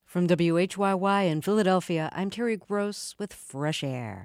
From WHYY in Philadelphia, I'm Terry Gross with Fresh Air.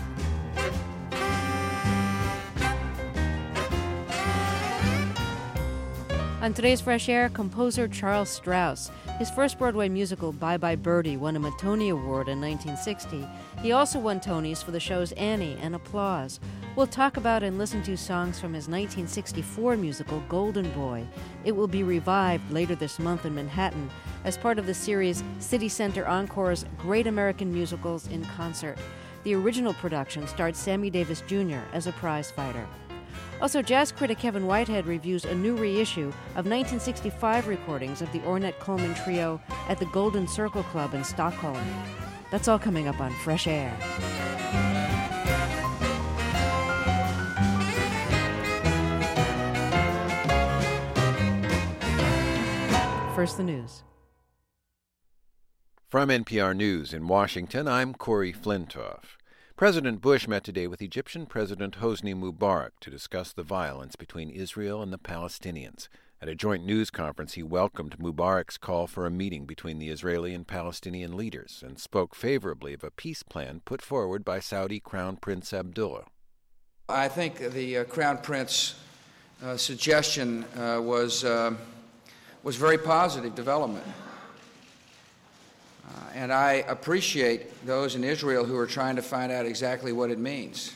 On today's Fresh Air, composer Charles Strouse. His first Broadway musical, Bye Bye Birdie, won him a Tony Award in 1960. He also won Tonys for the shows Annie and Applause. We'll talk about and listen to songs from his 1964 musical, Golden Boy. It will be revived later this month in Manhattan as part of the series City Center Encore's Great American Musicals in Concert. The original production starred Sammy Davis Jr. as a prize fighter. Also, jazz critic Kevin Whitehead reviews a new reissue of 1965 recordings of the Ornette Coleman Trio at the Golden Circle Club in Stockholm. That's all coming up on Fresh Air. First, the news. From NPR News in Washington, I'm Corey Flintoff. President Bush met today with Egyptian President Hosni Mubarak to discuss the violence between Israel and the Palestinians. At a joint news conference, he welcomed Mubarak's call for a meeting between the Israeli and Palestinian leaders and spoke favorably of a peace plan put forward by Saudi Crown Prince Abdullah. I think the Crown Prince suggestion was very positive development. And I appreciate those in Israel who are trying to find out exactly what it means.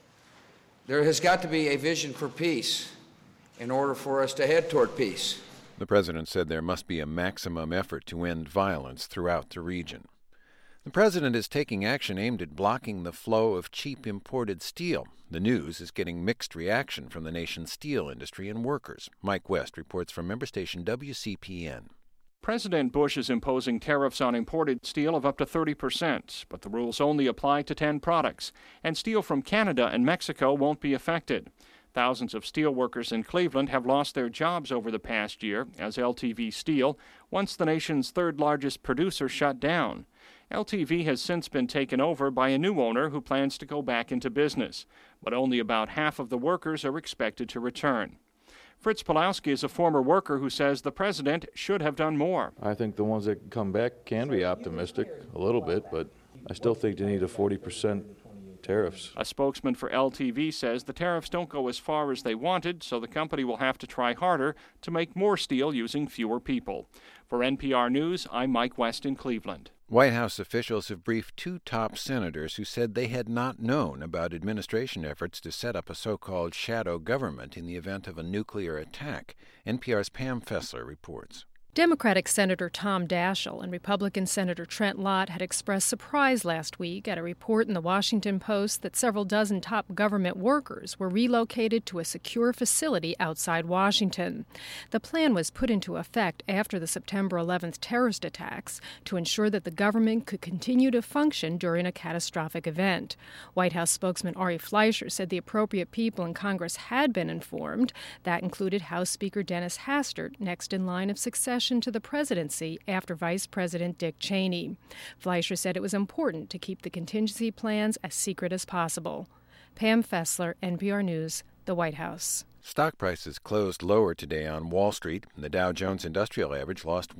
There has got to be a vision for peace in order for us to head toward peace. The president said there must be a maximum effort to end violence throughout the region. The president is taking action aimed at blocking the flow of cheap imported steel. The news is getting mixed reaction from the nation's steel industry and workers. Mike West reports from member station WCPN. President Bush is imposing tariffs on imported steel of up to 30%, but the rules only apply to 10 products, and steel from Canada and Mexico won't be affected. Thousands of steel workers in Cleveland have lost their jobs over the past year as LTV Steel, once the nation's third-largest producer, shut down. LTV has since been taken over by a new owner who plans to go back into business, but only about half of the workers are expected to return. Fritz Pulowski is a former worker who says the president should have done more. I think the ones that come back can be optimistic a little bit, but I still think they need a 40% tariffs. A spokesman for LTV says the tariffs don't go as far as they wanted, so the company will have to try harder to make more steel using fewer people. For NPR News, I'm Mike West in Cleveland. White House officials have briefed two top senators who said they had not known about administration efforts to set up a so-called shadow government in the event of a nuclear attack. NPR's Pam Fessler reports. Democratic Senator Tom Daschle and Republican Senator Trent Lott had expressed surprise last week at a report in the Washington Post that several dozen top government workers were relocated to a secure facility outside Washington. The plan was put into effect after the September 11th terrorist attacks to ensure that the government could continue to function during a catastrophic event. White House spokesman Ari Fleischer said the appropriate people in Congress had been informed. That included House Speaker Dennis Hastert, next in line of succession to the presidency after Vice President Dick Cheney. Fleischer said it was important to keep the contingency plans as secret as possible. Pam Fessler, NPR News, the White House. Stock prices closed lower today on Wall Street. The Dow Jones Industrial Average lost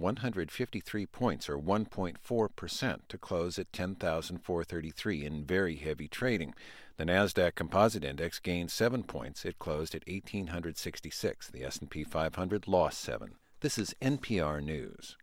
153 points, or 1.4%, to close at 10,433 in very heavy trading. The Nasdaq Composite Index gained 7 points. It closed at 1,866. The S&P 500 lost 7. This is NPR News.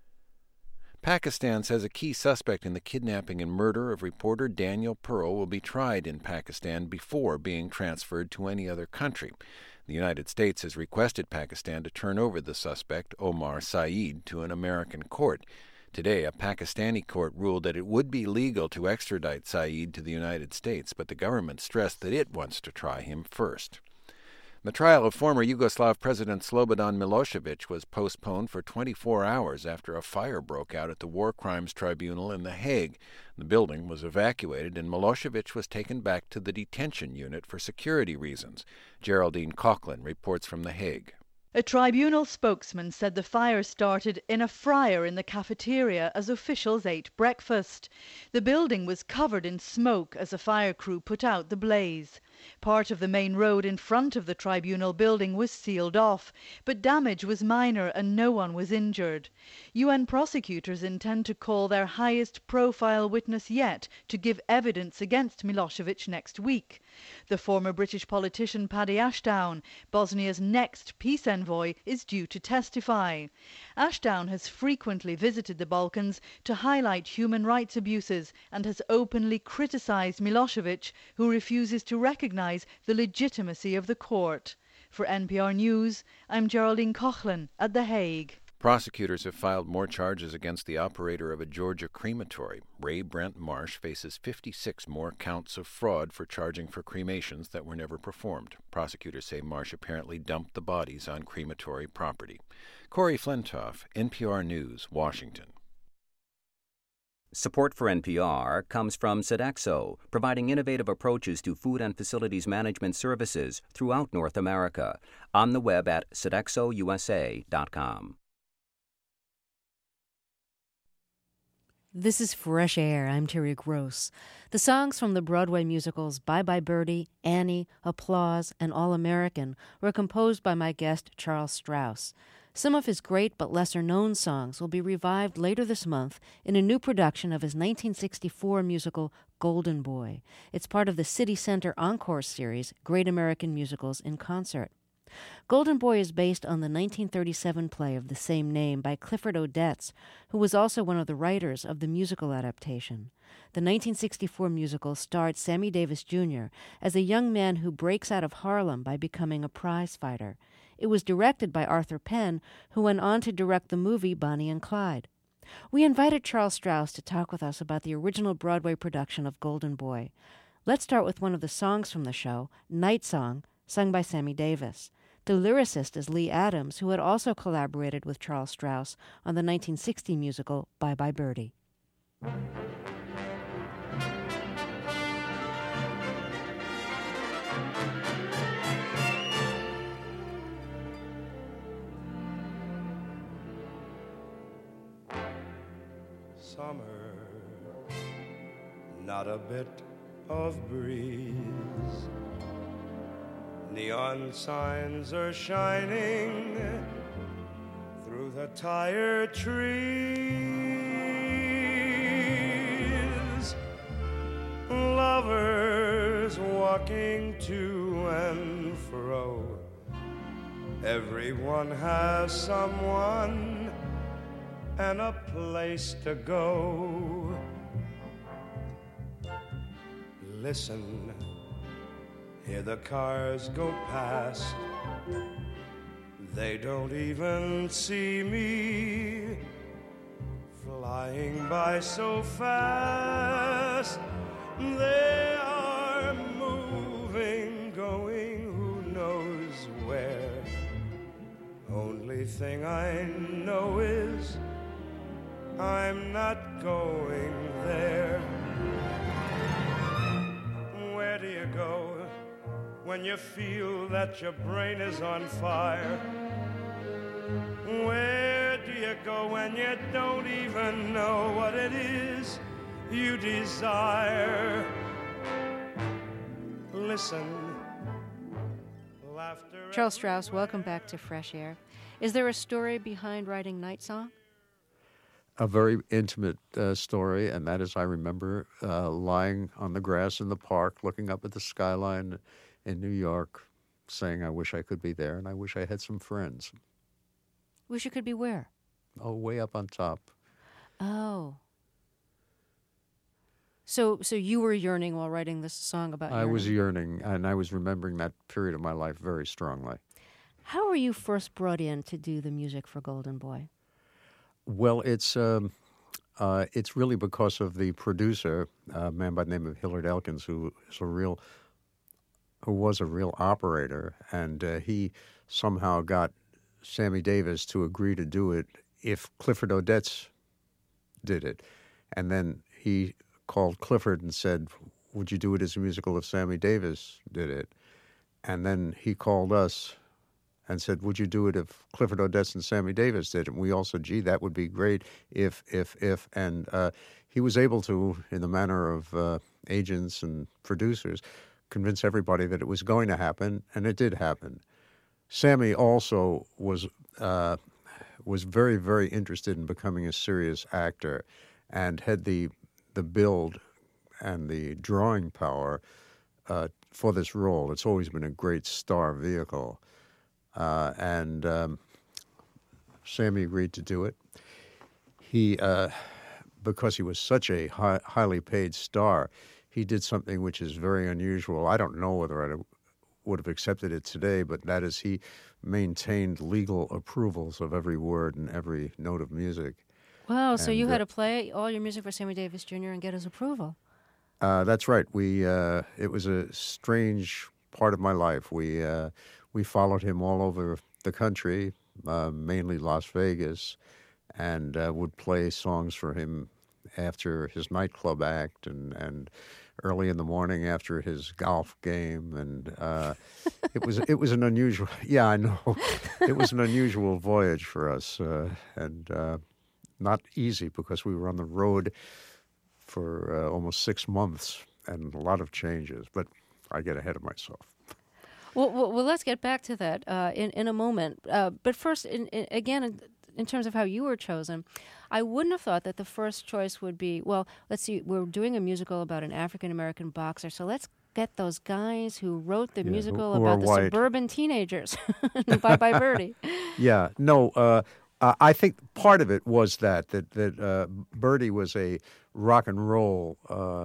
Pakistan says a key suspect in the kidnapping and murder of reporter Daniel Pearl will be tried in Pakistan before being transferred to any other country. The United States has requested Pakistan to turn over the suspect, Omar Saeed, to an American court. Today, a Pakistani court ruled that it would be legal to extradite Saeed to the United States, but the government stressed that it wants to try him first. The trial of former Yugoslav President Slobodan Milosevic was postponed for 24 hours after a fire broke out at the War Crimes Tribunal in The Hague. The building was evacuated and Milosevic was taken back to the detention unit for security reasons. Geraldine Coughlin reports from The Hague. A tribunal spokesman said the fire started in a fryer in the cafeteria as officials ate breakfast. The building was covered in smoke as a fire crew put out the blaze. Part of the main road in front of the tribunal building was sealed off, but damage was minor and no one was injured. UN prosecutors intend to call their highest profile witness yet to give evidence against Milosevic next week. The former British politician Paddy Ashdown, Bosnia's next peace envoy, is due to testify. Ashdown has frequently visited the Balkans to highlight human rights abuses and has openly criticised Milosevic, who refuses to recognise the legitimacy of the court. For NPR News, I'm Geraldine Coughlan at The Hague. Prosecutors have filed more charges against the operator of a Georgia crematory. Ray Brent Marsh faces 56 more counts of fraud for charging for cremations that were never performed. Prosecutors say Marsh apparently dumped the bodies on crematory property. Corey Flintoff, NPR News, Washington. Support for NPR comes from Sodexo, providing innovative approaches to food and facilities management services throughout North America. On the web at sodexousa.com. This is Fresh Air. I'm Terry Gross. The songs from the Broadway musicals Bye Bye Birdie, Annie, Applause, and All American were composed by my guest Charles Strouse. Some of his great but lesser-known songs will be revived later this month in a new production of his 1964 musical Golden Boy. It's part of the City Center Encore series, Great American Musicals in Concert. Golden Boy is based on the 1937 play of the same name by Clifford Odets, who was also one of the writers of the musical adaptation. The 1964 musical starred Sammy Davis Jr. as a young man who breaks out of Harlem by becoming a prize fighter. It was directed by Arthur Penn, who went on to direct the movie Bonnie and Clyde. We invited Charles Strouse to talk with us about the original Broadway production of Golden Boy. Let's start with one of the songs from the show, Night Song, sung by Sammy Davis. The lyricist is Lee Adams, who had also collaborated with Charles Strouse on the 1960 musical Bye Bye Birdie. Summer, not a bit of breeze. Neon signs are shining through the tired trees. Lovers walking to and fro. Everyone has someone and a place to go. Listen, hear the cars go past. They don't even see me, flying by so fast. They are moving, going who knows where. Only thing I know is I'm not going there. Where do you go when you feel that your brain is on fire? Where do you go when you don't even know what it is you desire? Listen, laughter. Charles Strouse, welcome back to Fresh Air. Is there a story behind writing Night Song? A very intimate story, and that is I remember lying on the grass in the park, looking up at the skyline in New York, saying I wish I could be there, and I wish I had some friends. Wish you could be where? Oh, way up on top. Oh. So you were yearning while writing this song about yearning. I was yearning, and I was remembering that period of my life very strongly. How were you first brought in to do the music for Golden Boy? Well, it's really because of the producer, a man by the name of Hilliard Elkins, who was a real operator, and he somehow got Sammy Davis to agree to do it if Clifford Odets did it. And then he called Clifford and said, would you do it as a musical if Sammy Davis did it? And then he called us and said, would you do it if Clifford Odets and Sammy Davis did it? And we all said, gee, that would be great if. And he was able to, in the manner of agents and producers, convince everybody that it was going to happen, and it did happen. Sammy also was very, very interested in becoming a serious actor, and had the build and the drawing power for this role. It's always been a great star vehicle, and Sammy agreed to do it. He, because he was such a highly paid star, he did something which is very unusual. I don't know whether I would have accepted it today, but that is, he maintained legal approvals of every word and every note of music. Wow, so you had to play all your music for Sammy Davis Jr. and get his approval. That's right. It was a strange part of my life. We followed him all over the country, mainly Las Vegas, and would play songs for him after his nightclub act and early in the morning after his golf game, and it was an unusual. Yeah, I know. It was an unusual voyage for us, and not easy because we were on the road for almost 6 months and a lot of changes. But I get ahead of myself. Well, let's get back to that in a moment. But first, in terms of how you were chosen, I wouldn't have thought that the first choice would be, well, let's see, we're doing a musical about an African-American boxer, so let's get those guys who wrote the musical who about the white. Suburban teenagers. Bye Bye Birdie. Yeah, no, I think part of it was that Birdie was a rock and roll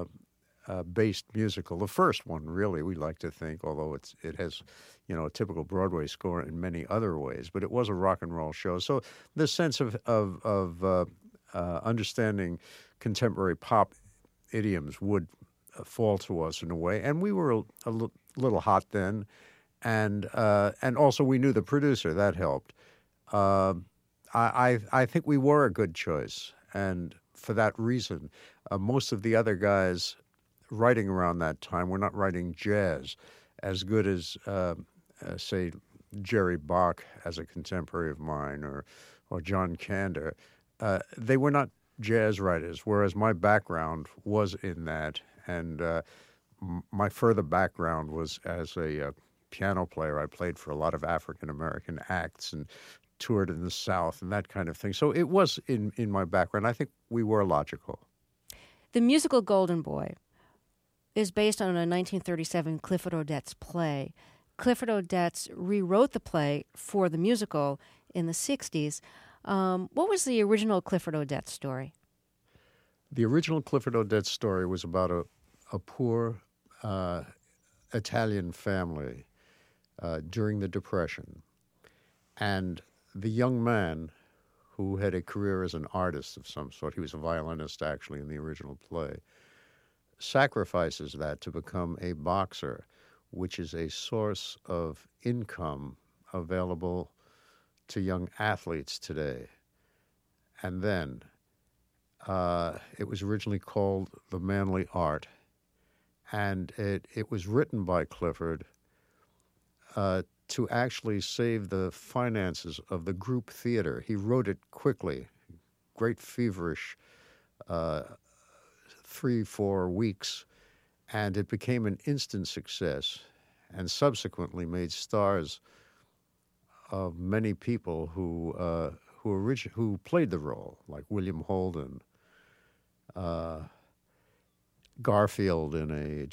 based musical, the first one, really, we like to think, although it has, a typical Broadway score in many other ways, but it was a rock and roll show. So this sense of understanding contemporary pop idioms would fall to us in a way, and we were a little hot then, and also we knew the producer. That helped. I think we were a good choice, and for that reason, most of the other guys writing around that time were not writing jazz as good as, say, Jerry Bach as a contemporary of mine, or John Kander. They were not jazz writers, whereas my background was in that, and my further background was as a piano player. I played for a lot of African-American acts and toured in the South and that kind of thing. So it was in my background. I think we were logical. The musical Golden Boy is based on a 1937 Clifford Odets play. Clifford Odets rewrote the play for the musical in the 60s. What was the original Clifford Odets story? The original Clifford Odets story was about a poor Italian family during the Depression. And the young man, who had a career as an artist of some sort, he was a violinist actually in the original play, sacrifices that to become a boxer, which is a source of income available to young athletes today. And then it was originally called The Manly Art, and it was written by Clifford to actually save the finances of the group theater. He wrote it quickly, great feverish 3-4 weeks, and it became an instant success and subsequently made stars of many people who played the role, like William Holden, John Garfield in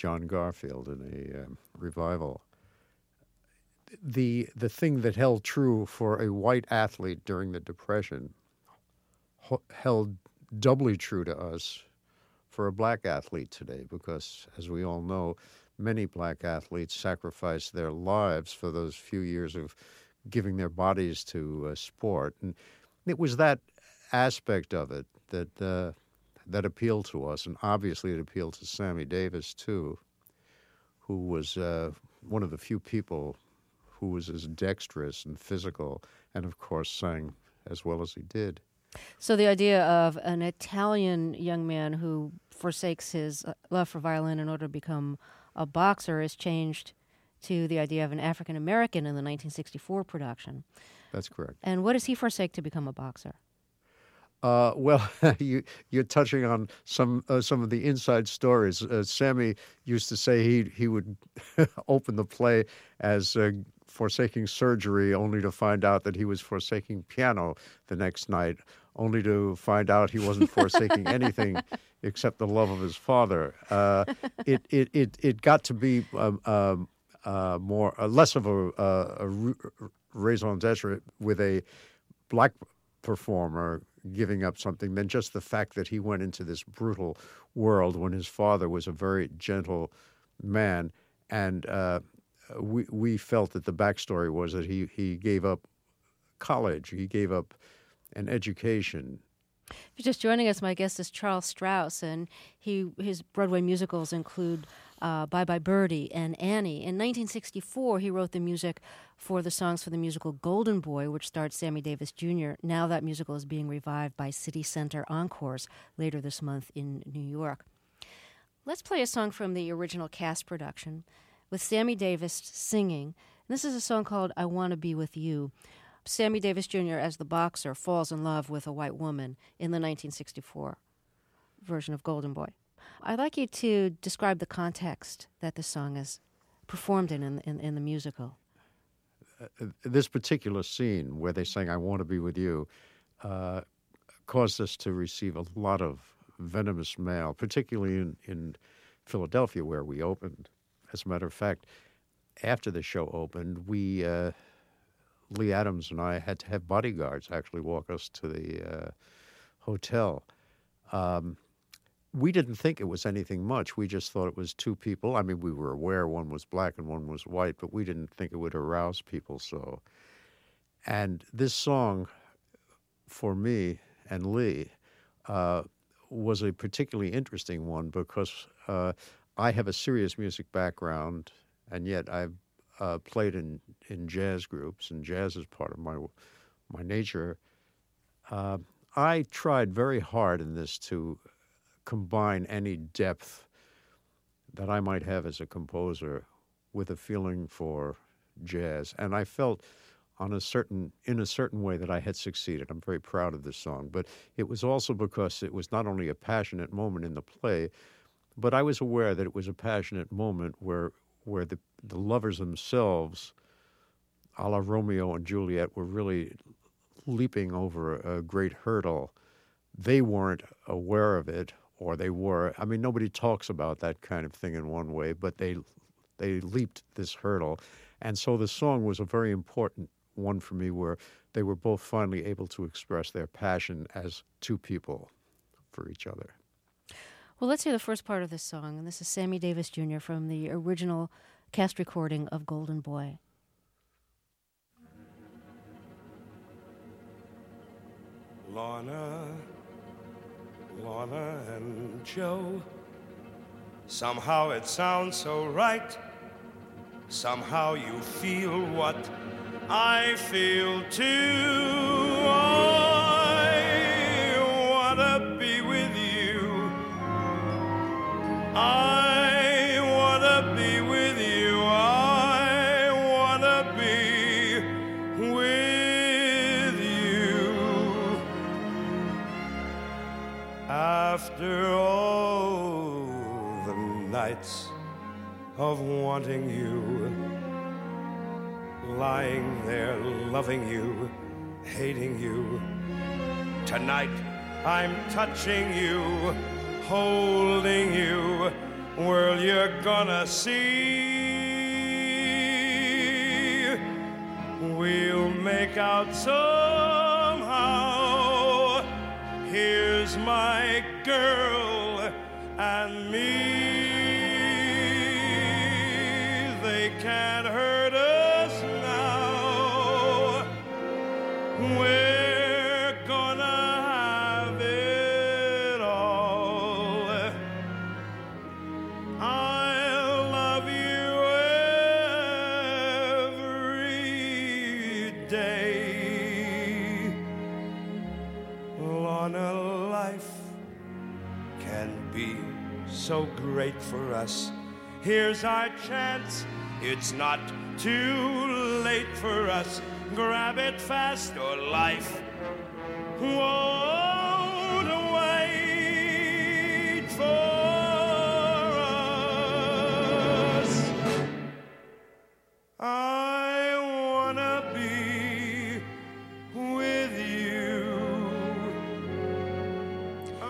a revival. The thing that held true for a white athlete during the Depression held doubly true to us for a black athlete today, because, as we all know, many black athletes sacrificed their lives for those few years of giving their bodies to sport. And it was that aspect of it that appealed to us, and obviously it appealed to Sammy Davis, too, who was one of the few people who was as dexterous and physical, and of course sang as well as he did. So the idea of an Italian young man who forsakes his love for violin in order to become a boxer is changed to the idea of an African American in the 1964 production. That's correct. And what does he forsake to become a boxer? Well, you're touching on some of the inside stories. Sammy used to say he would open the play as forsaking surgery, only to find out that he was forsaking piano the next night, only to find out he wasn't forsaking anything except the love of his father. It got to be less of a raison d'etre with a black performer giving up something than just the fact that he went into this brutal world when his father was a very gentle man. And we felt that the backstory was that he gave up college, he gave up an education. If you're just joining us, my guest is Charles Strouse, and his Broadway musicals include Bye Bye Birdie and Annie. In 1964, he wrote the music for the songs for the musical Golden Boy, which starred Sammy Davis Jr. Now that musical is being revived by City Center Encores later this month in New York. Let's play a song from the original cast production with Sammy Davis singing. This is a song called I Want to Be With You. Sammy Davis Jr. as the boxer falls in love with a white woman in the 1964 version of Golden Boy. I'd like you to describe the context that the song is performed in the musical. This particular scene where they sang I Want to Be With You caused us to receive a lot of venomous mail, particularly in Philadelphia where we opened. As a matter of fact, after the show opened, Lee Adams and I had to have bodyguards actually walk us to the hotel. We didn't think it was anything much. We just thought it was two people. I mean, we were aware one was black and one was white, but we didn't think it would arouse people so. And this song, for me and Lee, was a particularly interesting one because I have a serious music background, and yet I've played in jazz groups, and jazz is part of my nature. I tried very hard in this to combine any depth that I might have as a composer with a feeling for jazz, and I felt in a certain way that I had succeeded. I'm very proud of this song, but it was also because it was not only a passionate moment in the play, but I was aware that it was a passionate moment where the lovers themselves, a la Romeo and Juliet, were really leaping over a great hurdle. They weren't aware of it, or they were. I mean, nobody talks about that kind of thing in one way, but they leaped this hurdle. And so the song was a very important one for me, where they were both finally able to express their passion as two people for each other. Well, let's hear the first part of this song, and this is Sammy Davis Jr. from the original cast recording of Golden Boy. Lorna and Joe, somehow it sounds so right. Somehow you feel what I feel too. I wanna be with you. I wanna be with you. I wanna be with you. After all the nights of wanting you, lying there loving you, hating you, tonight I'm touching you, holding you. Well, you're gonna see, we'll make out somehow. Here's my girl and me. They can't hurt us now. We're gonna have it all. I'll love you every day. Lorna, life can be so great for us. Here's our chance. It's not too late for us. Grab it fast or life won't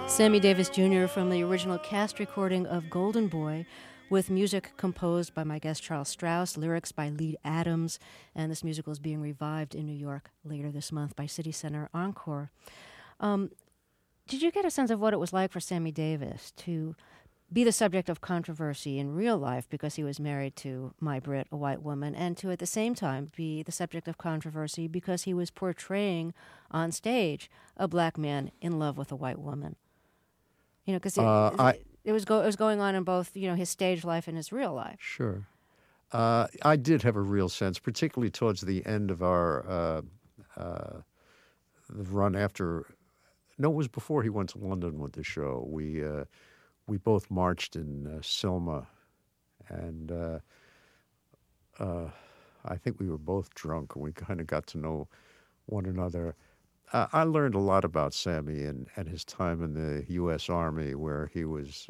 Sammy Davis Jr. from the original cast recording of Golden Boy, with music composed by my guest Charles Strauss, lyrics by Lee Adams, and this musical is being revived in New York later this month by City Center Encore. Did you get a sense of what it was like for Sammy Davis to be the subject of controversy in real life because he was married to My Britt, a white woman, and to at the same time be the subject of controversy because he was portraying on stage a black man in love with a white woman? You know, because it was going on in both, you know, his stage life and his real life. Sure. I did have a real sense, particularly towards the end of our the run after. No, it was before he went to London with the show. We both marched in Selma, and I think we were both drunk, and we kind of got to know one another. I learned a lot about Sammy and his time in the U.S. Army, where he was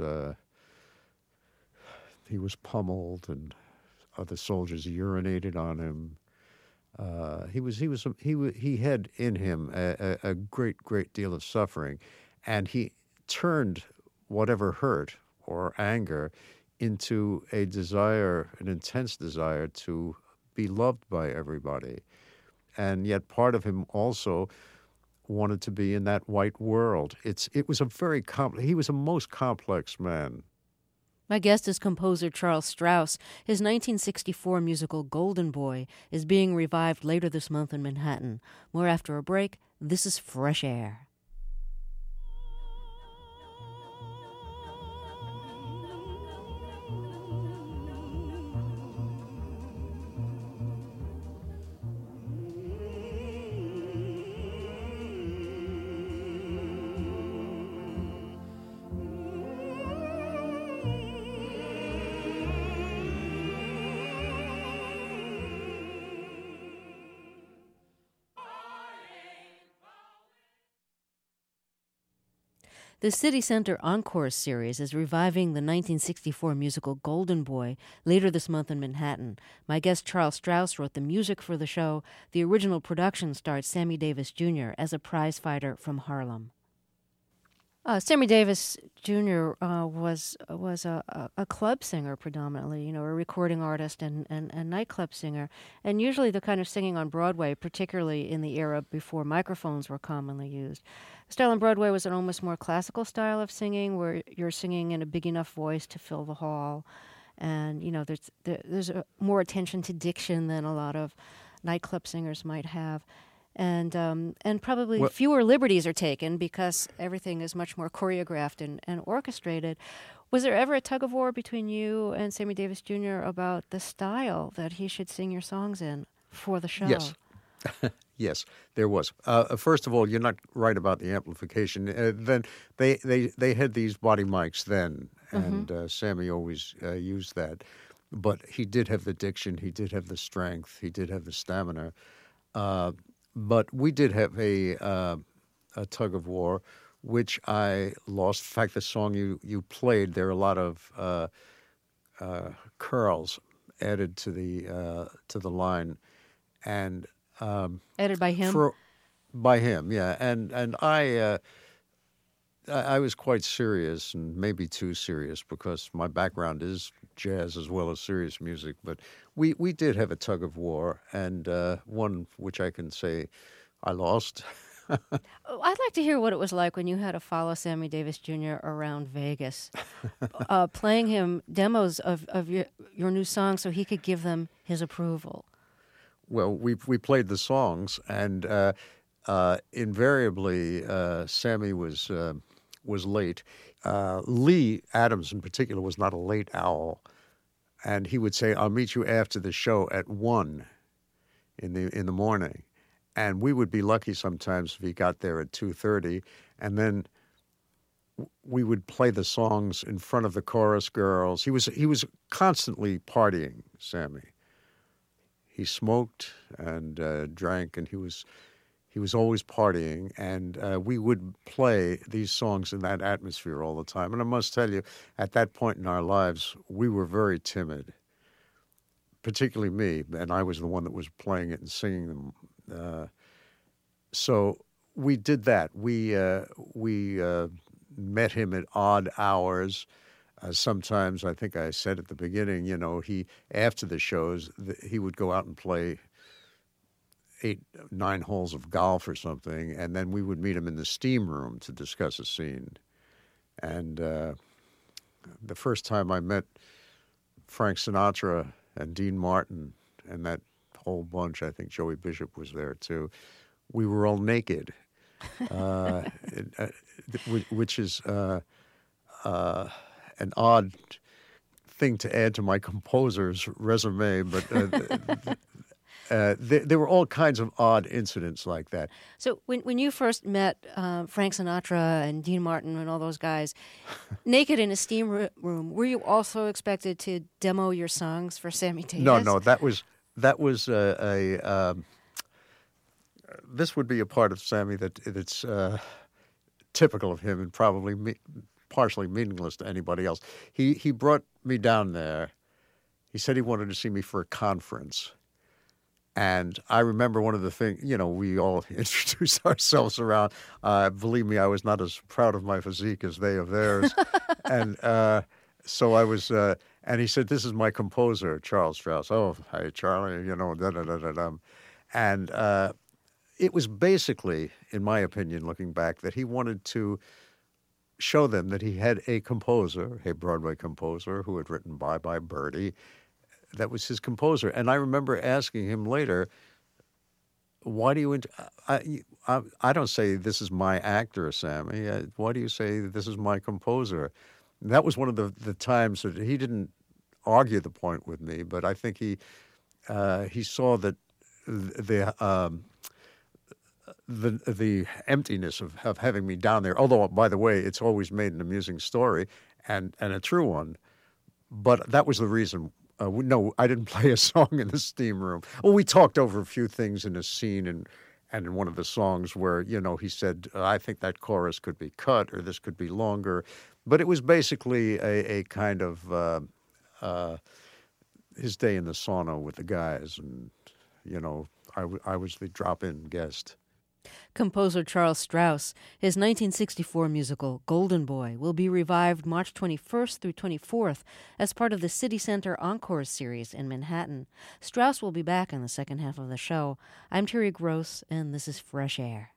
pummeled and other soldiers urinated on him. He had in him a great deal of suffering, and he turned whatever hurt or anger into a desire, an intense desire to be loved by everybody. And yet part of him also wanted to be in that white world. He was a most complex man. My guest is composer Charles Strauss. His 1964 musical Golden Boy is being revived later this month in Manhattan. More after a break. This is Fresh Air. The City Center Encore series is reviving the 1964 musical Golden Boy later this month in Manhattan. My guest Charles Strauss wrote the music for the show. The original production starred Sammy Davis Jr. as a prize fighter from Harlem. Sammy Davis Jr. was a club singer predominantly, you know, a recording artist and nightclub singer, and usually the kind of singing on Broadway, particularly in the era before microphones were commonly used. The style on Broadway was an almost more classical style of singing, where you're singing in a big enough voice to fill the hall, and you know there's more attention to diction than a lot of nightclub singers might have. And probably fewer liberties are taken because everything is much more choreographed and orchestrated. Was there ever a tug-of-war between you and Sammy Davis Jr. about the style that he should sing your songs in for the show? Yes. Yes, there was. First of all, you're not right about the amplification. Then they had these body mics then, and Sammy always used that. But he did have the diction, he did have the strength, he did have the stamina. But we did have a tug of war, which I lost. In fact, the song you played, there are a lot of curls added to the line, and added by him. By him, yeah. And I was quite serious, and maybe too serious, because my background is jazz as well as serious music. But we did have a tug of war, and one which I can say I lost. I'd like to hear what it was like when you had to follow Sammy Davis Jr. around Vegas, playing him demos of your new songs so he could give them his approval. Well, we played the songs, and invariably Sammy was late. Lee Adams, in particular, was not a late owl, and he would say, "I'll meet you after the show at 1 in the morning," and we would be lucky sometimes if he got there at 2:30, and then we would play the songs in front of the chorus girls. He was constantly partying, Sammy. He smoked and drank, and he was always partying, and we would play these songs in that atmosphere all the time. And I must tell you, at that point in our lives, we were very timid, particularly me, and I was the one that was playing it and singing them. So we did that. We met him at odd hours. Sometimes, I think I said at the beginning, after the shows, he would go out and play 8-9 holes of golf or something, and then we would meet him in the steam room to discuss a scene. And the first time I met Frank Sinatra and Dean Martin and that whole bunch, I think Joey Bishop was there too, we were all naked, which is an odd thing to add to my composer's resume, but there were all kinds of odd incidents like that. So when you first met Frank Sinatra and Dean Martin and all those guys, naked in a steam room, were you also expected to demo your songs for Sammy Davis? No, that was this would be a part of Sammy that's typical of him and probably partially meaningless to anybody else. He brought me down there. He said he wanted to see me for a conference. And I remember one of the things, we all introduced ourselves around. Believe me, I was not as proud of my physique as they of theirs. And so I was, and he said, "This is my composer, Charles Strauss." "Oh, hi, Charlie," da-da-da-da-da. And it was basically, in my opinion, looking back, that he wanted to show them that he had a composer, a Broadway composer who had written Bye Bye Birdie. That was his composer. And I remember asking him later, why do you... I don't say this is my actor, Sammy. Why do you say this is my composer? And that was one of the times that he didn't argue the point with me, but I think he saw that the emptiness of having me down there, although, by the way, it's always made an amusing story and a true one. But that was the reason. No, I didn't play a song in the steam room. Well, we talked over a few things in a scene and in one of the songs where, he said, "I think that chorus could be cut or this could be longer." But it was basically a kind of his day in the sauna with the guys. And, I was the drop-in guest. Composer Charles Strauss. His 1964 musical, Golden Boy, will be revived March 21st through 24th as part of the City Center Encore series in Manhattan. Strauss will be back in the second half of the show. I'm Terry Gross, and this is Fresh Air.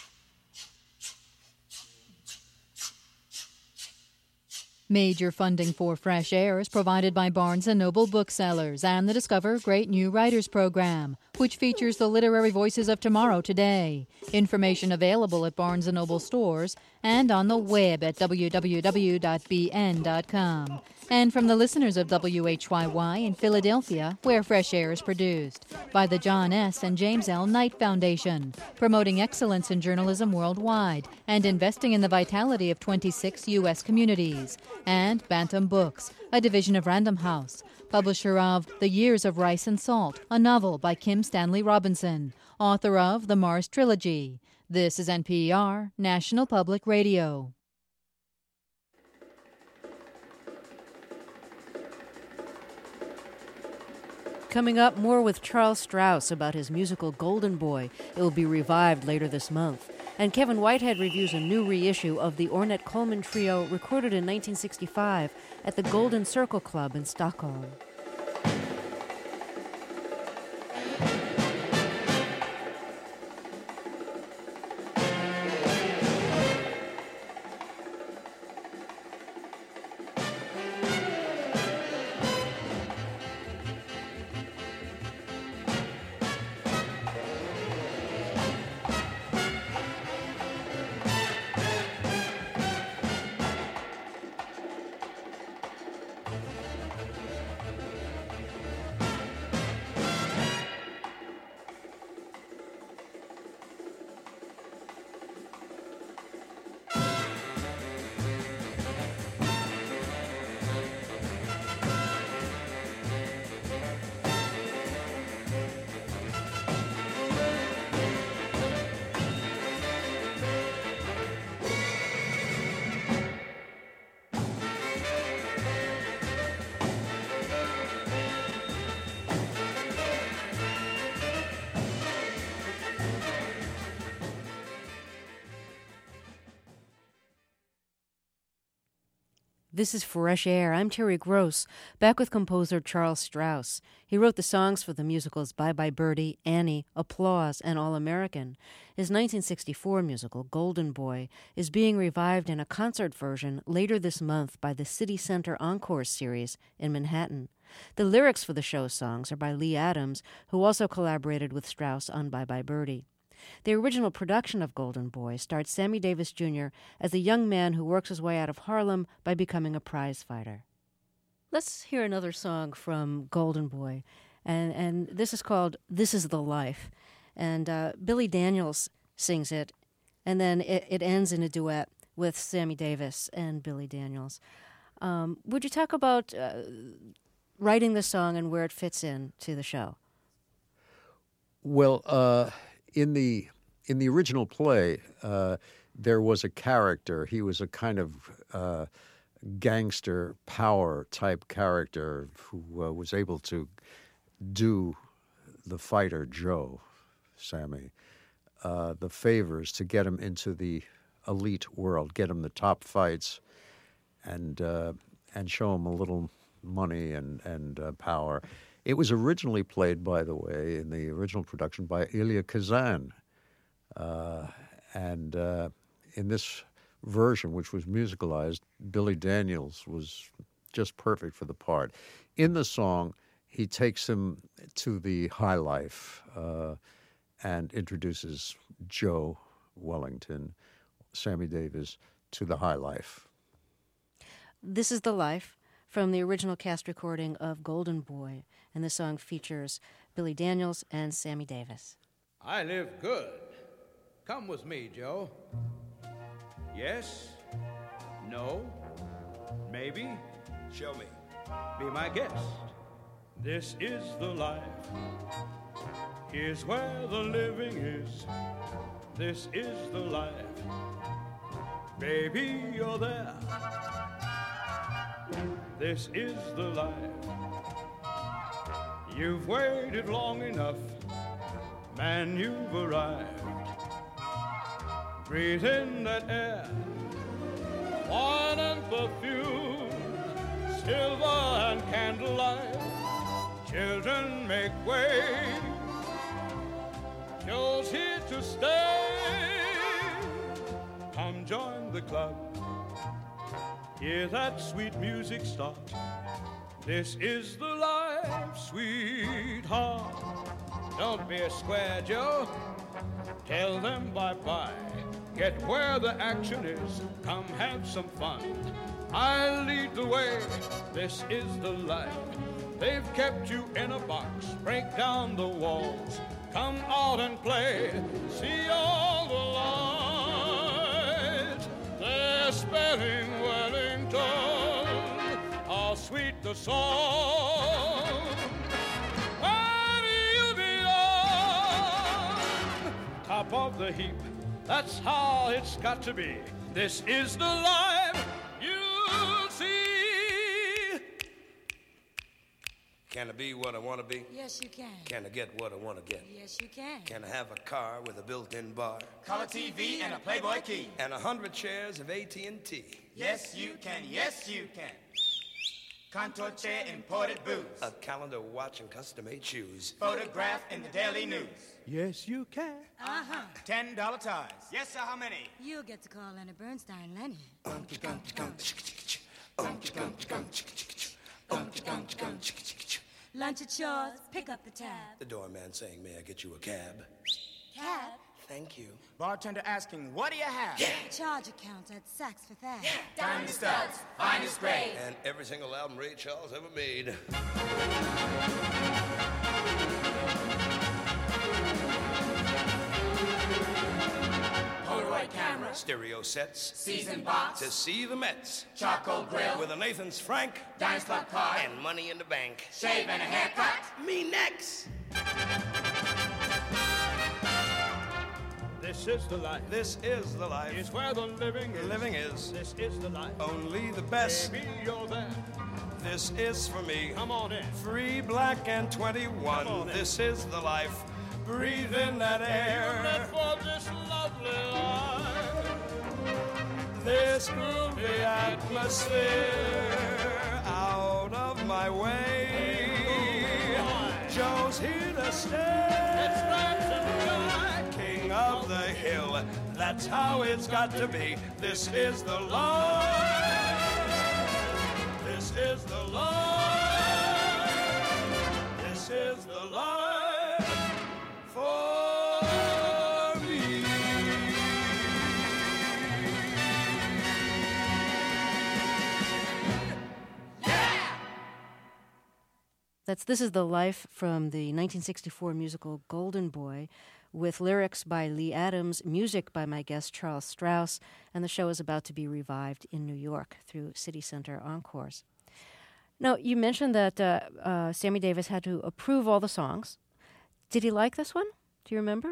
Major funding for Fresh Air is provided by Barnes & Noble Booksellers and the Discover Great New Writers program, which features the literary voices of tomorrow today. Information available at Barnes & Noble stores and on the web at www.bn.com. And from the listeners of WHYY in Philadelphia, where Fresh Air is produced, by the John S. and James L. Knight Foundation, promoting excellence in journalism worldwide and investing in the vitality of 26 U.S. communities. And Bantam Books, a division of Random House, publisher of The Years of Rice and Salt, a novel by Kim Stanley Robinson, author of The Mars Trilogy. This is NPR, National Public Radio. Coming up, more with Charles Strauss about his musical Golden Boy. It will be revived later this month. And Kevin Whitehead reviews a new reissue of the Ornette Coleman Trio recorded in 1965 at the Golden Circle Club in Stockholm. This is Fresh Air. I'm Terry Gross, back with composer Charles Strauss. He wrote the songs for the musicals Bye Bye Birdie, Annie, Applause, and All American. His 1964 musical, Golden Boy, is being revived in a concert version later this month by the City Center Encore series in Manhattan. The lyrics for the show songs are by Lee Adams, who also collaborated with Strauss on Bye Bye Birdie. The original production of Golden Boy starts Sammy Davis Jr. as a young man who works his way out of Harlem by becoming a prize fighter. Let's hear another song from Golden Boy, and this is called This Is the Life. And Billy Daniels sings it, and then it ends in a duet with Sammy Davis and Billy Daniels. Would you talk about writing the song and where it fits in to the show? Well, in the original play, there was a character. He was a kind of gangster power type character who was able to do the fighter Joe, Sammy, the favors to get him into the elite world, get him the top fights, and show him a little money and power. It was originally played, by the way, in the original production by Elia Kazan. And in this version, which was musicalized, Billy Daniels was just perfect for the part. In the song, he takes him to the high life and introduces Joe Wellington, Sammy Davis, to the high life. This is the life from the original cast recording of Golden Boy, and the song features Billy Daniels and Sammy Davis. I live good. Come with me, Joe. Yes? No? Maybe? Show me. Be my guest. This is the life. Here's where the living is. This is the life. Baby, you're there. This is the life. You've waited long enough. Man, you've arrived. Breathe in that air. Wine and perfume. Silver and candlelight. Children make way. Joe's here to stay. Come join the club. Hear that sweet music start. This is the life, sweetheart. Don't be a square, Joe. Tell them bye-bye. Get where the action is. Come have some fun. I'll lead the way. This is the life. They've kept you in a box. Break down the walls. Come out and play. See all the lights. They're spelling Wellington. How sweet the song. And you'll be on top of the heap. That's how it's got to be. This is the life you'll see. Can I be what I want to be? Yes, you can. Can I get what I want to get? Yes, you can. Can I have a car with a built-in bar? Color TV and a Playboy key. And 100 shares of AT&T? Yes, you can. Yes, you can. Contour chair, imported booze. A calendar, watch, and custom-made shoes. Photograph in the Daily News. Yes, you can. Uh-huh. $10 ties. Yes, sir, how many? You'll get to call Leonard Bernstein Lenny. Lunch at Shaw's, pick up the tab. The doorman saying, may I get you a cab? Cab? Thank you. Bartender asking, what do you have? Yeah. Charge account at Saks Fifth Ave. Yeah. Diamond studs, finest grade. And every single album Ray Charles ever made. Polaroid camera. Stereo sets. Season box. To see the Mets. Charcoal grill. With a Nathan's Frank. Diners Club card. And money in the bank. Shave and a haircut. Me next. This is the life. This is the life. It's where the living is. The living is. This is the life. Only the best. Baby, you're there. This is for me. Come on in. Free, black, and 21. This is the life. Breathe in that air. For this lovely life. This groovy atmosphere. Heroes here to stay. It's France and joy. King of the hill, that's how it's got to be. This is the life. This is the life. This is the life for me. This is the Life from the 1964 musical Golden Boy, with lyrics by Lee Adams, music by my guest Charles Strouse, and the show is about to be revived in New York through City Center Encores. Now, you mentioned that Sammy Davis had to approve all the songs. Did he like this one? Do you remember?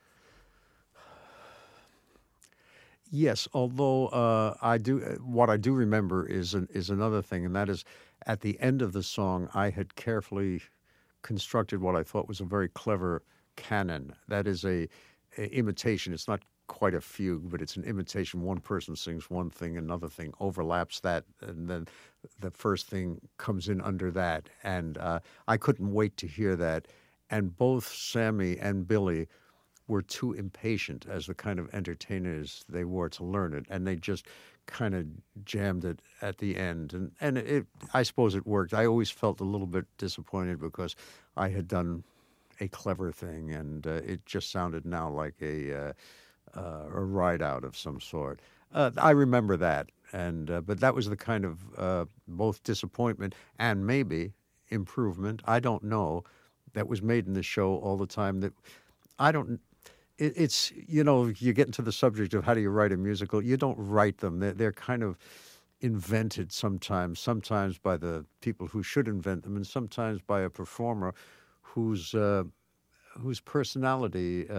Yes, although I do. What I do remember is another thing, and that is at the end of the song, I had carefully constructed what I thought was a very clever canon. That is a imitation. It's not quite a fugue, but it's an imitation. One person sings one thing, another thing overlaps that, and then the first thing comes in under that. And I couldn't wait to hear that. And both Sammy and Billy were too impatient as the kind of entertainers they were to learn it, and they just kind of jammed it at the end. And I suppose it worked. I always felt a little bit disappointed because I had done a clever thing, and it just sounded now like a ride out of some sort. I remember that, but that was the kind of both disappointment and maybe improvement, I don't know, that was made in the show all the time. That I don't. It's, you get into the subject of how do you write a musical. You don't write them. They're kind of invented sometimes by the people who should invent them, and sometimes by a performer whose personality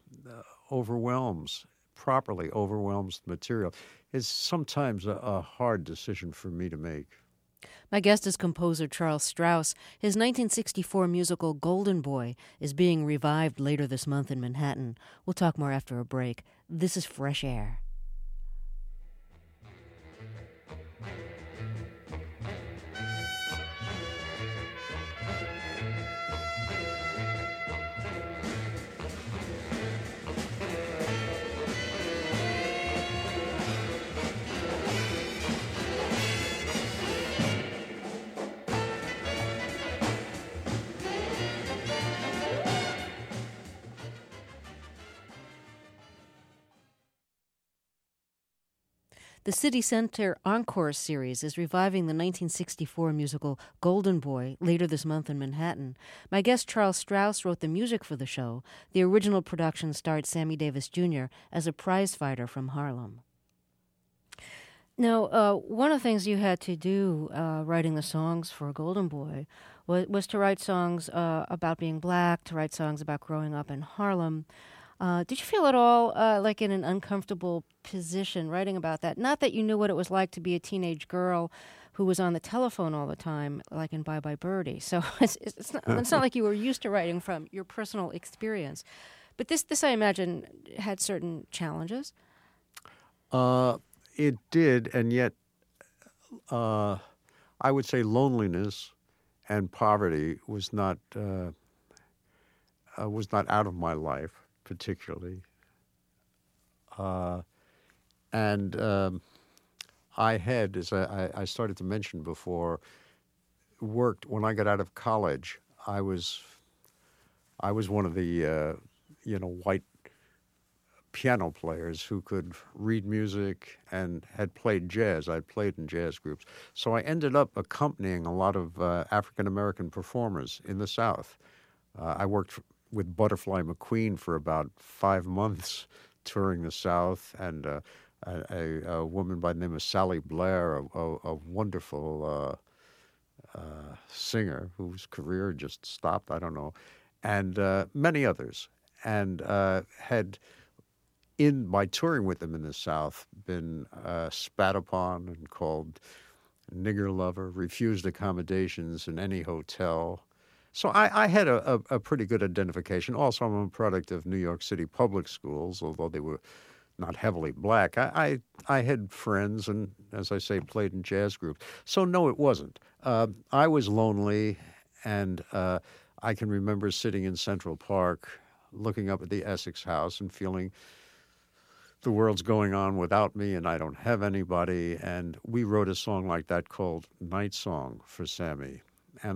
properly overwhelms the material. It's sometimes a hard decision for me to make. My guest is composer Charles Strouse. His 1964 musical Golden Boy is being revived later this month in Manhattan. We'll talk more after a break. This is Fresh Air. The City Center Encore series is reviving the 1964 musical Golden Boy later this month in Manhattan. My guest Charles Strouse wrote the music for the show. The original production starred Sammy Davis Jr. as a prizefighter from Harlem. Now, one of the things you had to do writing the songs for Golden Boy was to write songs about being black, to write songs about growing up in Harlem. Did you feel at all like in an uncomfortable position writing about that? Not that you knew what it was like to be a teenage girl who was on the telephone all the time, like in Bye Bye Birdie. So it's not like you were used to writing from your personal experience. But this I imagine, had certain challenges. It did, and yet I would say loneliness and poverty was not out of my life particularly. I had, as I started to mention before, worked when I got out of college. I was one of the white piano players who could read music and had played jazz. I'd played in jazz groups. So I ended up accompanying a lot of African-American performers in the South. I worked with Butterfly McQueen for about 5 months touring the South, and a woman by the name of Sally Blair, a wonderful singer whose career just stopped, I don't know, and many others. And had, by touring with them in the South, been spat upon and called nigger lover, refused accommodations in any hotel. So I had a pretty good identification. Also, I'm a product of New York City public schools, although they were not heavily black. I had friends and, as I say, played in jazz groups. So no, it wasn't. I was lonely, and I can remember sitting in Central Park, looking up at the Essex House and feeling the world's going on without me and I don't have anybody. And we wrote a song like that called Night Song for Sammy. And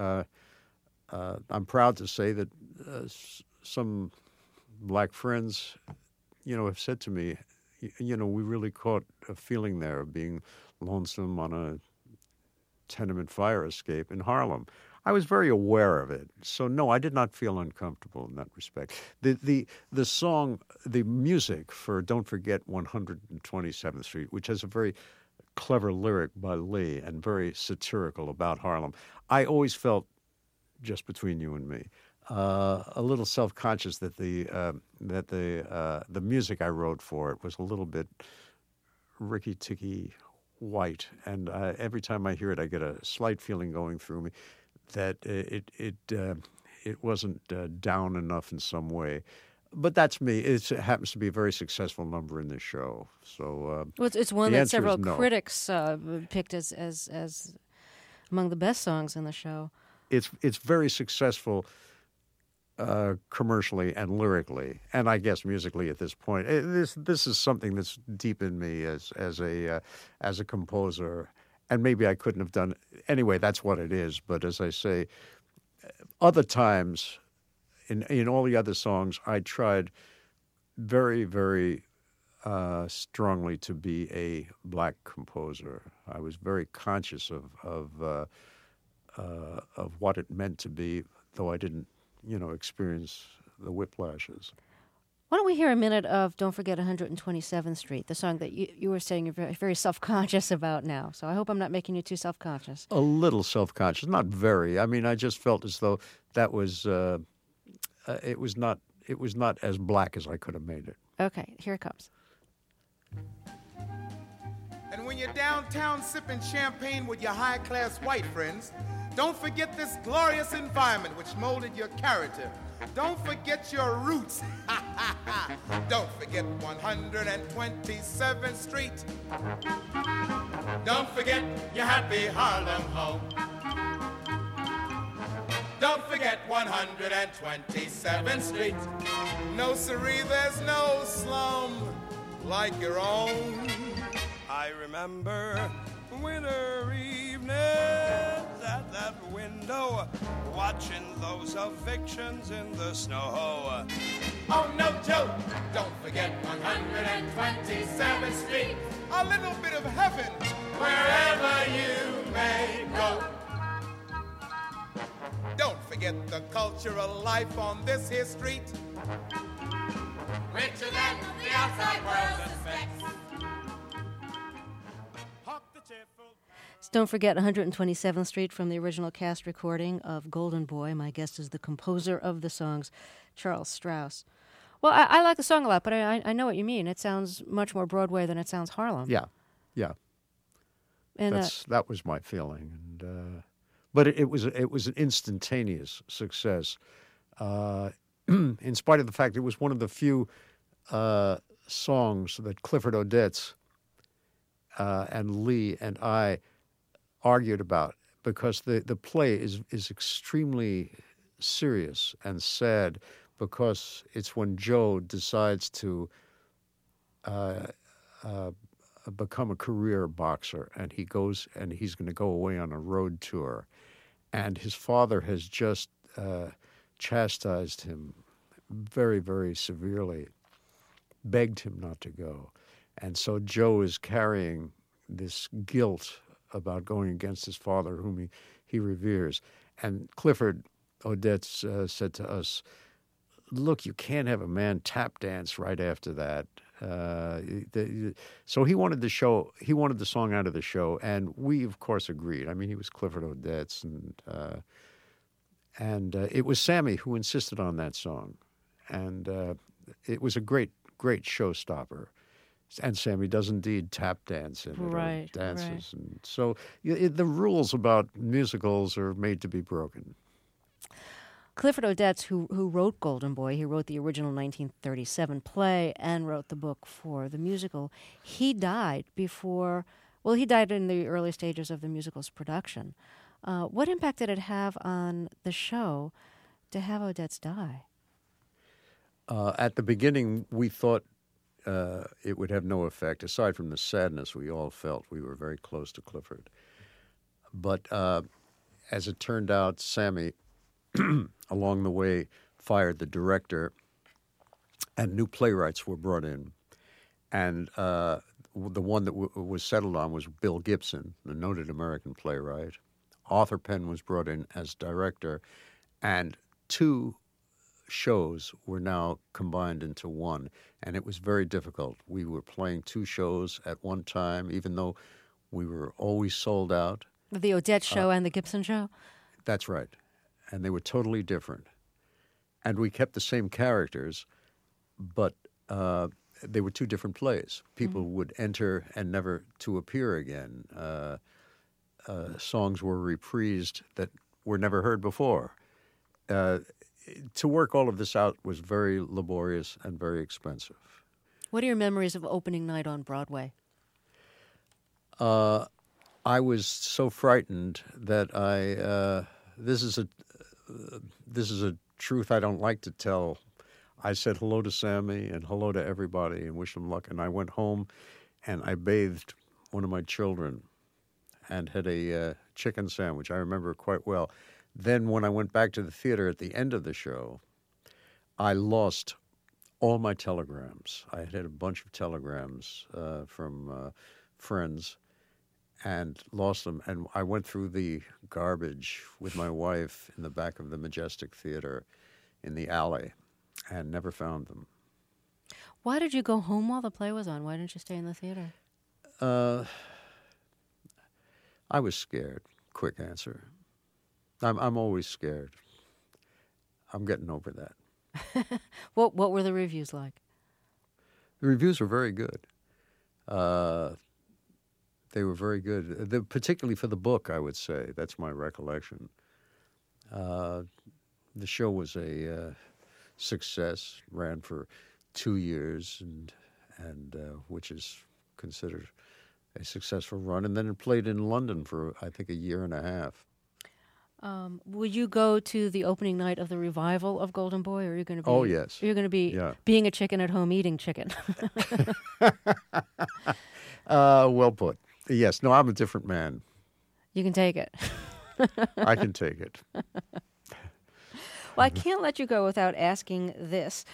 I'm proud to say that some black friends, have said to me, we really caught a feeling there of being lonesome on a tenement fire escape in Harlem. I was very aware of it. So, no, I did not feel uncomfortable in that respect. The song, the music for Don't Forget 127th Street, which has a very clever lyric by Lee and very satirical about Harlem, I always felt, just between you and me, a little self-conscious that the music I wrote for it was a little bit ricky-ticky white, and every time I hear it, I get a slight feeling going through me that it wasn't down enough in some way. But that's me. It happens to be a very successful number in this show. So well, it's one that several no. critics picked as among the best songs in the show. It's very successful commercially and lyrically, and I guess musically at this point. This is something that's deep in me as a composer, and maybe I couldn't have done anyway. That's what it is. But as I say, other times in all the other songs, I tried very, very strongly to be a black composer. I was very conscious of what it meant to be, though I didn't, experience the whiplashes. Why don't we hear a minute of Don't Forget 127th Street, the song that you were saying you're very, very self-conscious about now. So I hope I'm not making you too self-conscious. A little self-conscious, not very. I mean, I just felt as though that was, it was not as black as I could have made it. Okay, here it comes. And when you're downtown sipping champagne with your high-class white friends, don't forget this glorious environment which molded your character. Don't forget your roots. Don't forget 127th Street. Don't forget your happy Harlem home. Don't forget 127th Street. No, siree, there's no slum like your own. I remember winter evenings at that window, watching those evictions in the snow. Oh, no joke. Don't forget 127th Street. A little bit of heaven wherever you may go. Don't forget the cultural life on this here street. Richer than the outside world suspects. Don't Forget 127th Street from the original cast recording of Golden Boy. My guest is the composer of the songs, Charles Strauss. Well, I like the song a lot, but I know what you mean. It sounds much more Broadway than it sounds Harlem. Yeah. And that was my feeling, and but it was an instantaneous success, in spite of the fact it was one of the few songs that Clifford Odets and Lee and I argued about, because the play is extremely serious and sad, because it's when Joe decides to become a career boxer, and he's going to go away on a road tour, and his father has just chastised him very, very severely, begged him not to go, and so Joe is carrying this guilt about going against his father, whom he reveres. And Clifford Odets said to us, look, you can't have a man tap dance right after that. So he wanted the song out of the show, and we, of course, agreed. I mean, he was Clifford Odets, and it was Sammy who insisted on that song. And it was a great, great showstopper. And Sammy does indeed tap dance in it, right, dances. Right. And so the rules about musicals are made to be broken. Clifford Odets, who wrote Golden Boy, he wrote the original 1937 play and wrote the book for the musical. He died in the early stages of the musical's production. What impact did it have on the show to have Odets die? At the beginning, we thought it would have no effect. Aside from the sadness we all felt, we were very close to Clifford. But as it turned out, Sammy, along the way, fired the director, and new playwrights were brought in. And the one that was settled on was Bill Gibson, the noted American playwright. Arthur Penn was brought in as director, and 2 shows were now combined into one, and it was very difficult. We were playing 2 shows at one time, even though we were always sold out. The Odette show and the Gibson show? That's right. And they were totally different. And we kept the same characters, but they were 2 different plays. People would enter and never to appear again. Songs were reprised that were never heard before. To work all of this out was very laborious and very expensive. What are your memories of opening night on Broadway? I was so frightened that this is a truth I don't like to tell. I said hello to Sammy and hello to everybody and wish them luck. And I went home and I bathed one of my children and had a chicken sandwich. I remember it quite well. Then when I went back to the theater at the end of the show, I lost all my telegrams. I had a bunch of telegrams from friends and lost them. And I went through the garbage with my wife in the back of the Majestic Theater in the alley and never found them. Why did you go home while the play was on? Why didn't you stay in the theater? I was scared. Quick answer. I'm always scared. I'm getting over that. What were the reviews like? The reviews were very good. They were very good, particularly for the book, I would say. That's my recollection. The show was a success, ran for 2 years, and which is considered a successful run. And then it played in London for, I think, 1.5 years. Would you go to the opening night of the revival of Golden Boy, or are you going to be? Oh, yes. You're going to be being a chicken at home, eating chicken. Well put. Yes. No, I'm a different man. You can take it. I can take it. Well, I can't let you go without asking this.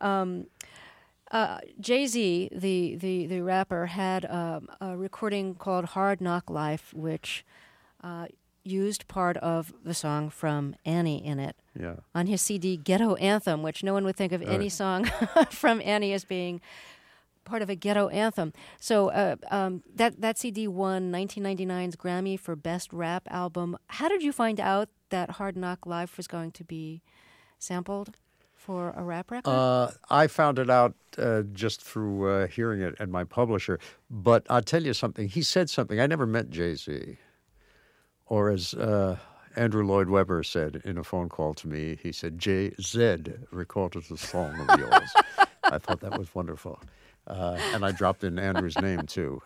Jay-Z, the rapper, had a recording called Hard Knock Life, which used part of the song from Annie in it on his CD Ghetto Anthem, which no one would think of any song from Annie as being part of a ghetto anthem. So that CD won 1999's Grammy for Best Rap Album. How did you find out that Hard Knock Life was going to be sampled for a rap record? I found it out just through hearing it and my publisher. But I'll tell you something. He said something. I never met Jay-Z. Or as Andrew Lloyd Webber said in a phone call to me, he said, Jay-Z recorded a song of yours. I thought that was wonderful. And I dropped in Andrew's name, too.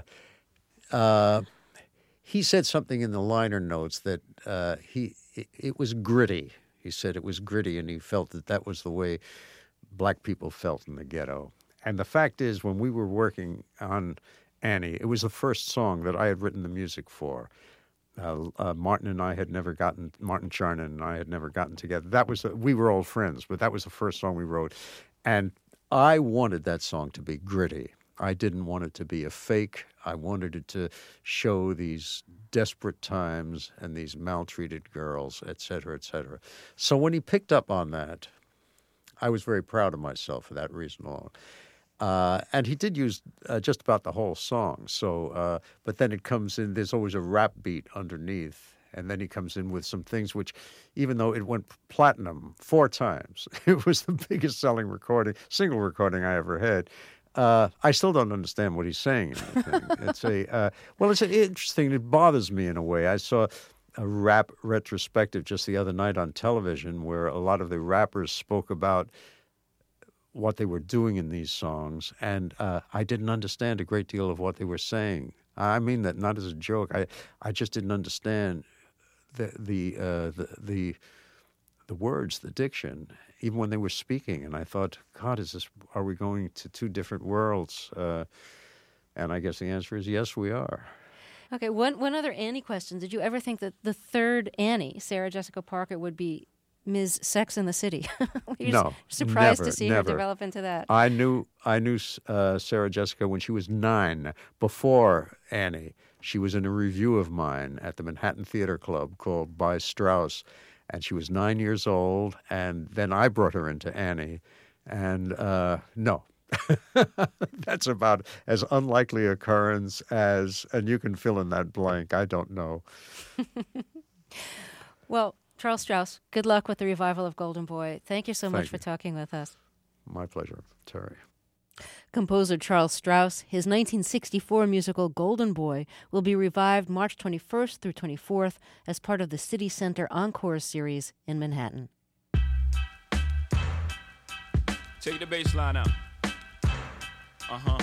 He said something in the liner notes that it was gritty. He said it was gritty, and he felt that was the way black people felt in the ghetto. And the fact is, when we were working on Annie, it was the first song that I had written the music for. Martin Charnin and I had never gotten together. We were old friends, but that was the first song we wrote. And I wanted that song to be gritty. I didn't want it to be a fake. I wanted it to show these desperate times and these maltreated girls, et cetera, et cetera. So when he picked up on that, I was very proud of myself for that reason alone. And he did use just about the whole song. So, but then it comes in, there's always a rap beat underneath. And then he comes in with some things which, even though it went platinum 4 times, it was the biggest selling single recording I ever had. I still don't understand what he's saying in the thing. It's interesting. It bothers me in a way. I saw a rap retrospective just the other night on television where a lot of the rappers spoke about what they were doing in these songs, and I didn't understand a great deal of what they were saying. I mean that not as a joke. I just didn't understand the the words, the diction, even when they were speaking. And I thought, God, are we going to two different worlds? And I guess the answer is yes, we are. Okay, one other Annie question. Did you ever think that the third Annie, Sarah Jessica Parker, would be Ms. Sex and the City? No, surprised never, to see never. her develop into that. I knew Sarah Jessica when she was 9, before Annie. She was in a review of mine at the Manhattan Theater Club called By Strauss, and she was 9 years old, and then I brought her into Annie, and no. That's about as unlikely occurrence as, and you can fill in that blank, I don't know. Well, Charles Strauss, good luck with the revival of Golden Boy. Thank you so much for talking with us. My pleasure, Terry. Composer Charles Strauss, his 1964 musical Golden Boy will be revived March 21st through 24th as part of the City Center Encore series in Manhattan. Take the bass line out. Uh-huh.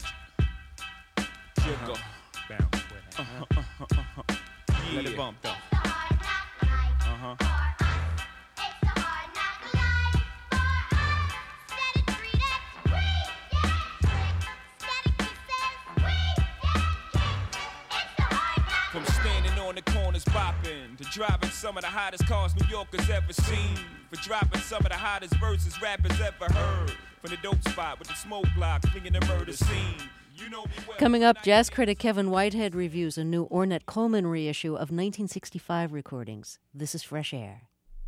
Jiggle. Bounce with it. Yeah. Let it bump though. Uh-huh. From standing on the corners bopping to driving some of the hottest cars New Yorkers ever seen, for dropping some of the hottest verses rappers ever heard, from the dope spot with the smoke block flinging the murder scene. You know me well. Coming up, jazz critic Kevin Whitehead reviews a new Ornette Coleman reissue of 1965 recordings. This is Fresh Air.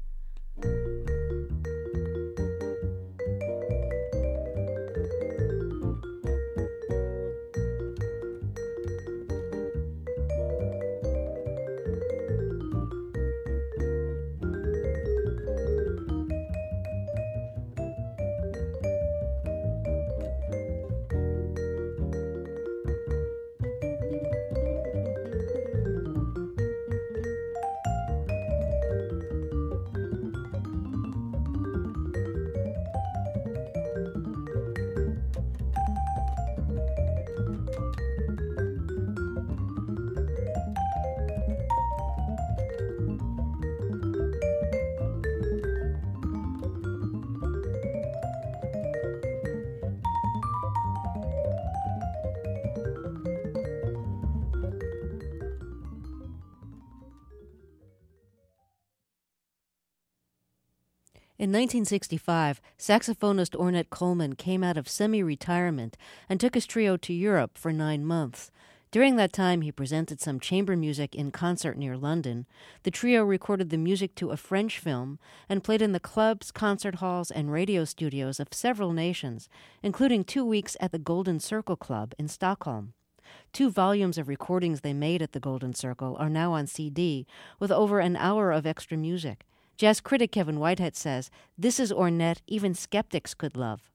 In 1965, saxophonist Ornette Coleman came out of semi-retirement and took his trio to Europe for 9 months. During that time, he presented some chamber music in concert near London. The trio recorded the music to a French film and played in the clubs, concert halls, and radio studios of several nations, including 2 weeks at the Golden Circle Club in Stockholm. 2 volumes of recordings they made at the Golden Circle are now on CD, with over an hour of extra music. Jazz critic Kevin Whitehead says, "This is Ornette even skeptics could love."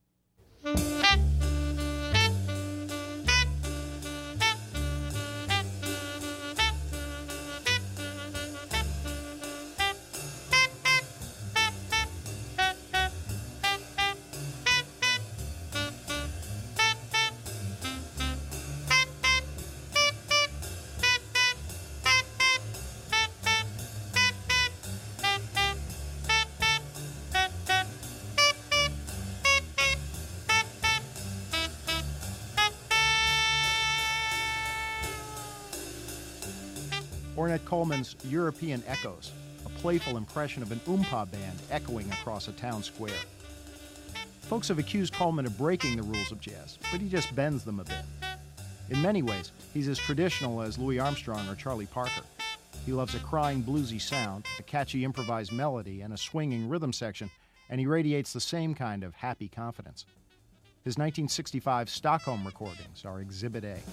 Ornette Coleman's European Echoes, a playful impression of an oompa band echoing across a town square. Folks have accused Coleman of breaking the rules of jazz, but he just bends them a bit. In many ways, he's as traditional as Louis Armstrong or Charlie Parker. He loves a crying bluesy sound, a catchy improvised melody, and a swinging rhythm section, and he radiates the same kind of happy confidence. His 1965 Stockholm recordings are Exhibit A.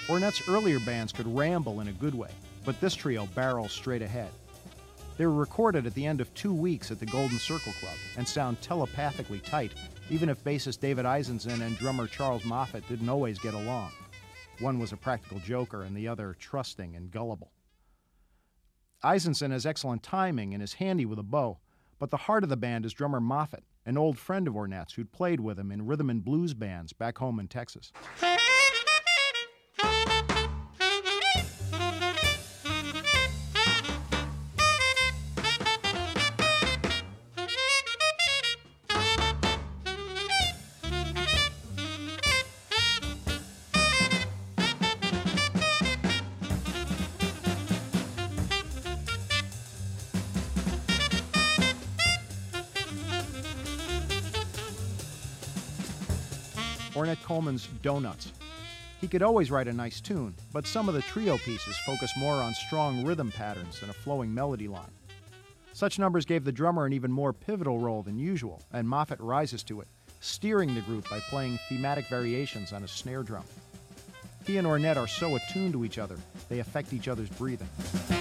Ornette's earlier bands could ramble in a good way, but this trio barrels straight ahead. They were recorded at the end of 2 weeks at the Golden Circle Club and sound telepathically tight, even if bassist David Eisenson and drummer Charles Moffett didn't always get along. One was a practical joker and the other trusting and gullible. Eisenson has excellent timing and is handy with a bow, but the heart of the band is drummer Moffett, an old friend of Ornette's who'd played with him in rhythm and blues bands back home in Texas. Ornette Coleman's Doughnuts. He could always write a nice tune, but some of the trio pieces focus more on strong rhythm patterns than a flowing melody line. Such numbers gave the drummer an even more pivotal role than usual, and Moffett rises to it, steering the group by playing thematic variations on his snare drum. He and Ornette are so attuned to each other, they affect each other's breathing.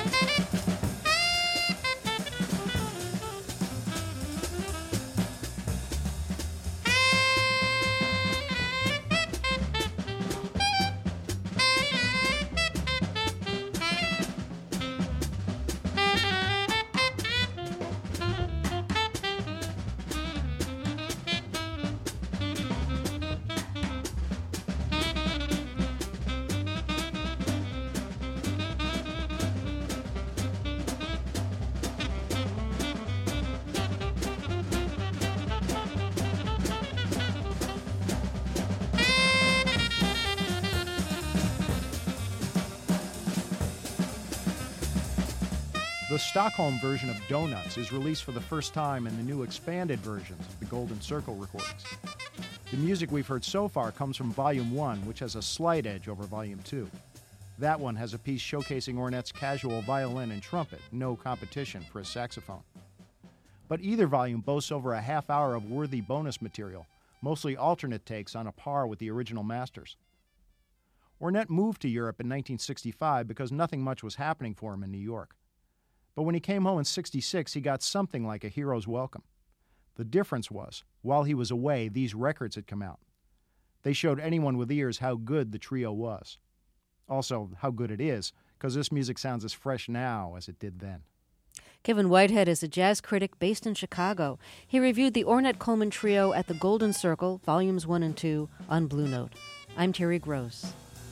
The Stockholm version of Doughnuts is released for the first time in the new expanded versions of the Golden Circle recordings. The music we've heard so far comes from Volume 1, which has a slight edge over Volume 2. That one has a piece showcasing Ornette's casual violin and trumpet, no competition for his saxophone. But either volume boasts over a half hour of worthy bonus material, mostly alternate takes on a par with the original masters. Ornette moved to Europe in 1965 because nothing much was happening for him in New York. But when he came home in '66, he got something like a hero's welcome. The difference was, while he was away, these records had come out. They showed anyone with ears how good the trio was. Also, how good it is, because this music sounds as fresh now as it did then. Kevin Whitehead is a jazz critic based in Chicago. He reviewed the Ornette Coleman Trio at the Golden Circle, Volumes 1 and 2, on Blue Note. I'm Terry Gross.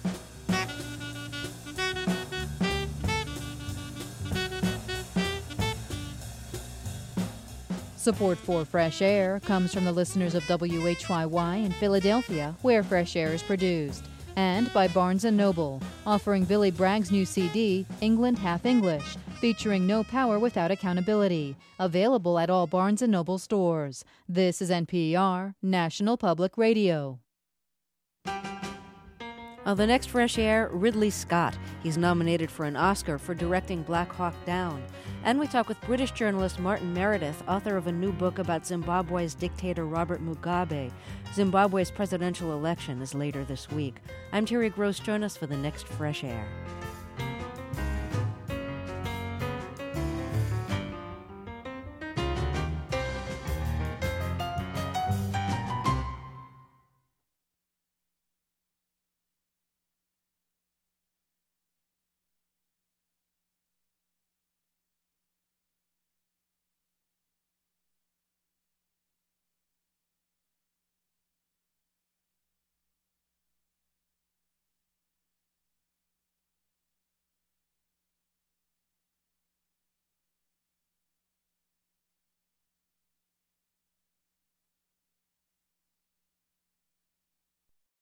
Support for Fresh Air comes from the listeners of WHYY in Philadelphia, where Fresh Air is produced, and by Barnes & Noble, offering Billy Bragg's new CD, England Half English, featuring No Power Without Accountability, available at all Barnes & Noble stores. This is NPR, National Public Radio. On the next Fresh Air, Ridley Scott. He's nominated for an Oscar for directing Black Hawk Down. And we talk with British journalist Martin Meredith, author of a new book about Zimbabwe's dictator Robert Mugabe. Zimbabwe's presidential election is later this week. I'm Terry Gross. Join us for the next Fresh Air.